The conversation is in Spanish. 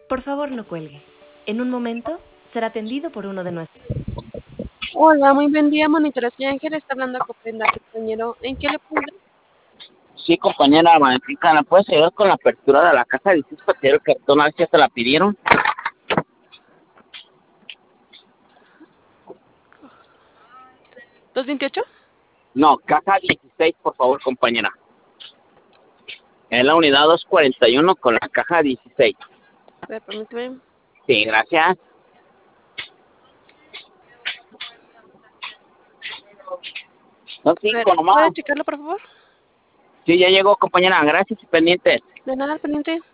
Por favor, no cuelgue. En un momento será atendido por uno de nuestros. Hola, muy buen día, monitoración Ángel, está hablando Copenda, compañero. ¿En qué le puedo? Sí, compañera Valentina, ¿me puedes ayudar con la apertura de la caja 16 para tirar el cartón? A ver si ya te la pidieron. ¿228? No, caja 16, por favor, compañera. Es la unidad 241 con la caja 16. A ver, permíteme. Sí, gracias. No, A ver, cinco ¿puede nomás. checarlo, por favor? Sí, ya llegó, compañera. Gracias y pendientes. De nada, al pendiente.